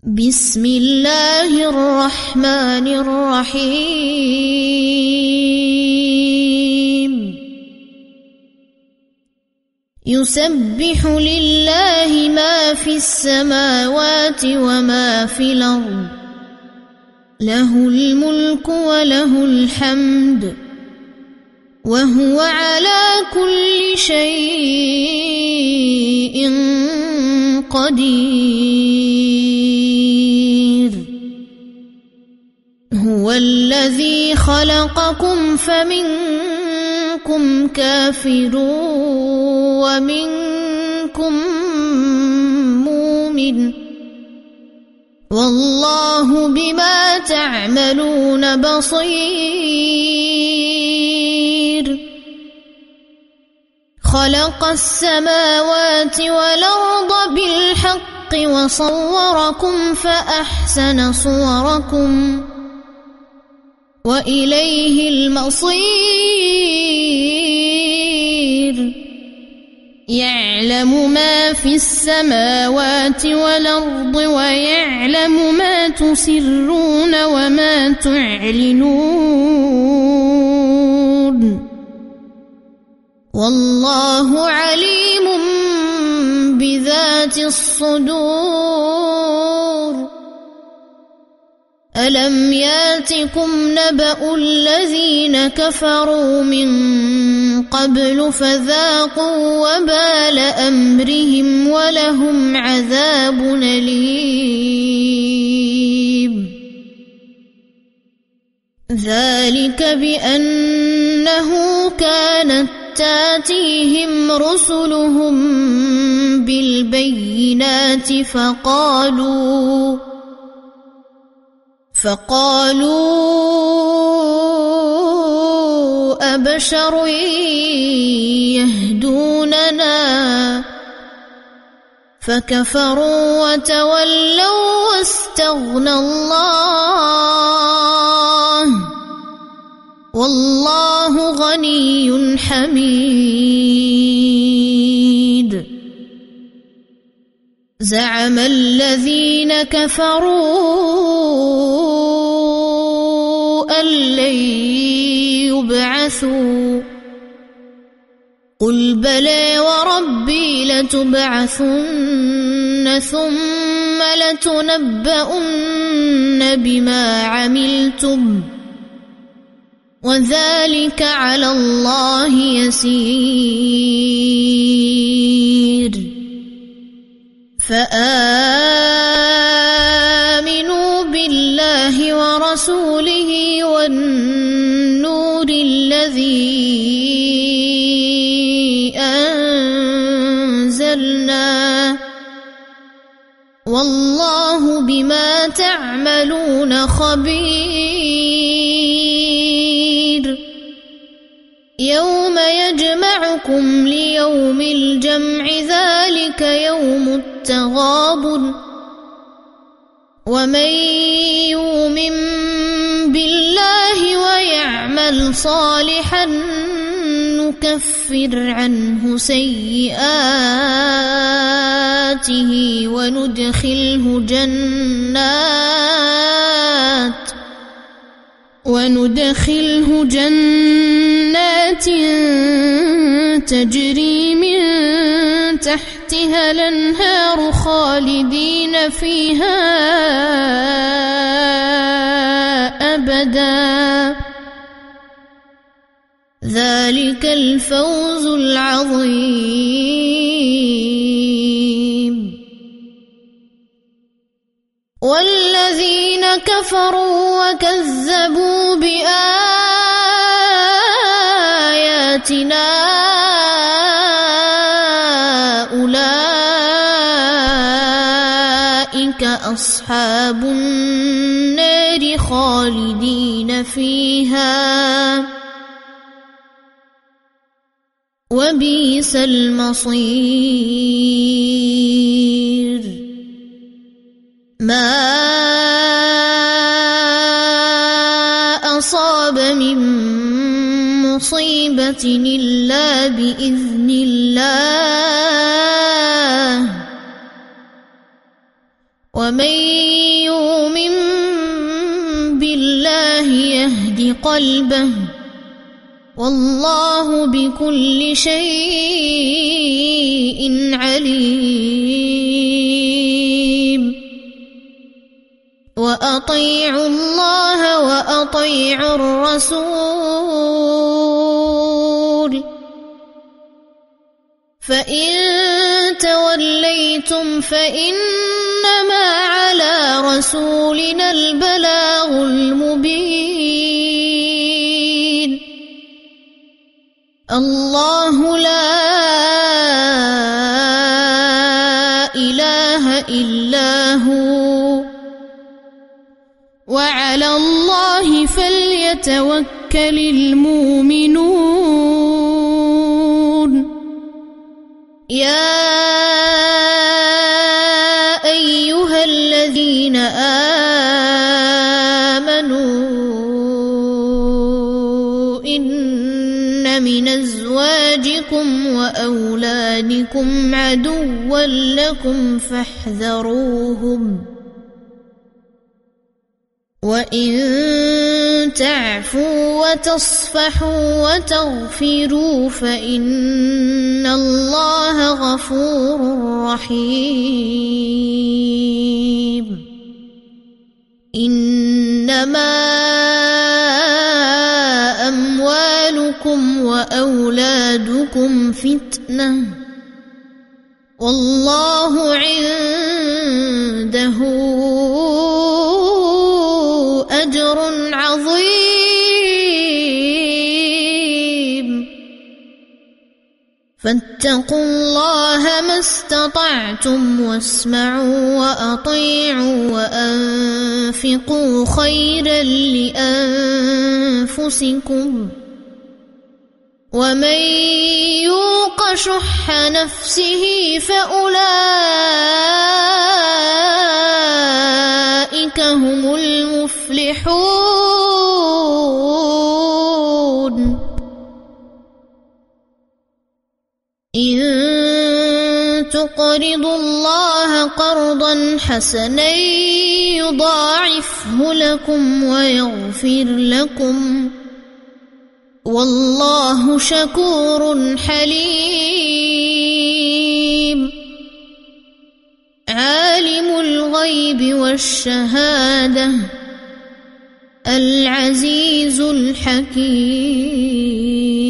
بسم الله الرحمن الرحيم يسبح لله ما في السماوات وما في الأرض له الملك وله الحمد وهو على كل شيء قدير هو الذي خلقكم فمنكم كافر ومنكم مؤمن والله بما تعملون بصير خلق السماوات والأرض بالحق وصوركم فأحسن صوركم وإليه المصير يعلم ما في السماوات والأرض ويعلم ما تسرون وما تعلنون والله عليم بذات الصدور ألم ياتكم نبأ الذين كفروا من قبل فذاقوا وبال أمرهم ولهم عذاب أليم ذلك بأنه كانت تاتيهم رسلهم بالبينات فقالوا أبشر يهدوننا فكفروا وتولوا واستغنى الله والله غني حميد زعم الذين كفروا أن لن يبعثوا قل بلى وربي لتبعثن ثم لتنبؤن بما عملتم وذلك على الله يسير فآمنوا بالله ورسوله والنور الذي أنزلنا والله بما تعملون خبير يوم يجمعكم ليوم الجمع ذلك يوم التغابن ومن يؤمن بالله ويعمل صالحا نكفر عنه سيئاته وندخله جنات تجري من تحتها الأنهار خالدين فيها أبدا ذلك الفوز العظيم والذين كفروا وكذبوا بآياتنا أولئك أصحاب النار خالدين فيها وبئس المصير ما أصاب من مصيبة إلا بإذن الله ومن يؤمن بالله يهد قلبه والله بكل شيء عليم وأطيعوا الله وأطيعوا الرسول فإن توليتم فإنما على رسولنا البلاغ المبين الله لا إله إلا هو وعلى الله فليتوكل المؤمنون يا أيها الذين آمنوا إن من أزواجكم وأولادكم عدوا لكم فاحذروهم وإن تعفوا وتصفحوا وتغفروا فإن الله غفور رحيم إنما أموالكم وأولادكم فتنة والله عنده أجر عظيم فاتقوا الله ما استطعتم واسمعوا وأطيعوا وأنفقوا خيرا لأنفسكم ومن يوق شح نفسه فأولئك هم المفلحون إن تقرضوا الله قرضا حسنا يضاعفه لكم ويغفر لكم والله شكور حليم عالم الغيب والشهادة العزيز الحكيم